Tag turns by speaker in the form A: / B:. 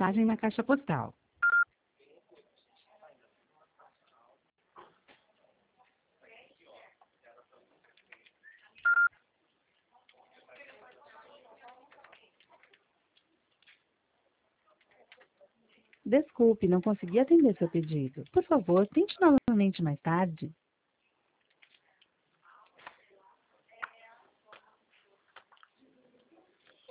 A: mensagem na caixa postal. Desculpe, não consegui atender seu pedido. Por favor, tente novamente mais tarde.